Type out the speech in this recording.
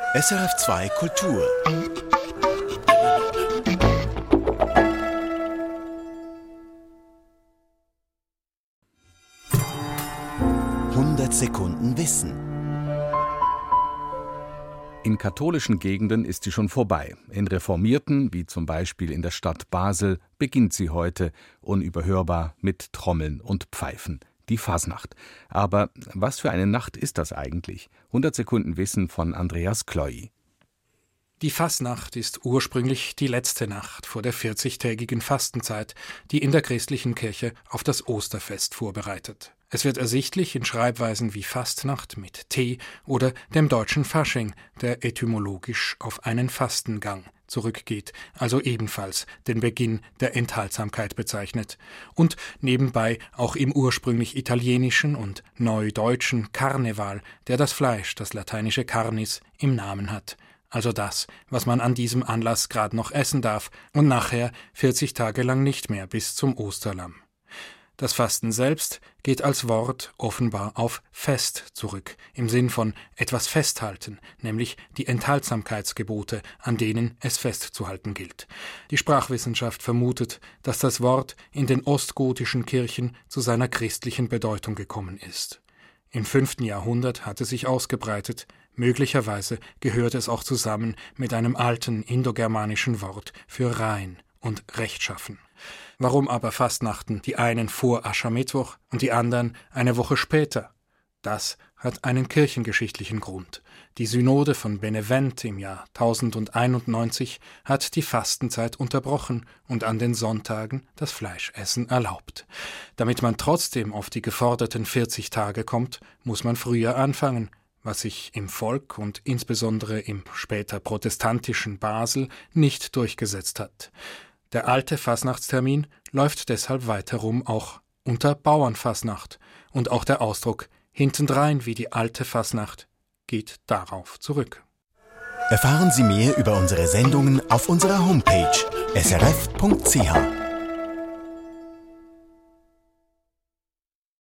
SRF2 Kultur. Sekunden Wissen. In katholischen Gegenden ist sie schon vorbei. In reformierten, wie zum Beispiel in der Stadt Basel, beginnt sie heute unüberhörbar mit Trommeln und Pfeifen. Die Fasnacht. Aber was für eine Nacht ist das eigentlich? 100 Sekunden Wissen von Andreas Kloy. Die Fasnacht ist ursprünglich die letzte Nacht vor der 40-tägigen Fastenzeit, die in der christlichen Kirche auf das Osterfest vorbereitet. Es wird ersichtlich in Schreibweisen wie Fastnacht mit T oder dem deutschen Fasching, der etymologisch auf einen Fastengang zurückgeht, also ebenfalls den Beginn der Enthaltsamkeit bezeichnet, und nebenbei auch im ursprünglich italienischen und neudeutschen Karneval, der das Fleisch, das lateinische Carnis, im Namen hat. Also das, was man an diesem Anlass gerade noch essen darf und nachher 40 Tage lang nicht mehr bis zum Osterlamm. Das Fasten selbst geht als Wort offenbar auf Fest zurück, im Sinn von etwas festhalten, nämlich die Enthaltsamkeitsgebote, an denen es festzuhalten gilt. Die Sprachwissenschaft vermutet, dass das Wort in den ostgotischen Kirchen zu seiner christlichen Bedeutung gekommen ist. Im 5. Jahrhundert hat es sich ausgebreitet. Möglicherweise gehört es auch zusammen mit einem alten indogermanischen Wort für rein und rechtschaffen. Warum aber Fastnachten die einen vor Aschermittwoch und die anderen eine Woche später? Das hat einen kirchengeschichtlichen Grund. Die Synode von Benevent im Jahr 1091 hat die Fastenzeit unterbrochen und an den Sonntagen das Fleischessen erlaubt. Damit man trotzdem auf die geforderten 40 Tage kommt, muss man früher anfangen, was sich im Volk und insbesondere im später protestantischen Basel nicht durchgesetzt hat. Der alte Fasnachtstermin läuft deshalb weiterum auch unter Bauernfasnacht, und auch der Ausdruck hintendrein wie die alte Fasnacht geht darauf zurück. Erfahren Sie mehr über unsere Sendungen auf unserer Homepage srf.ch.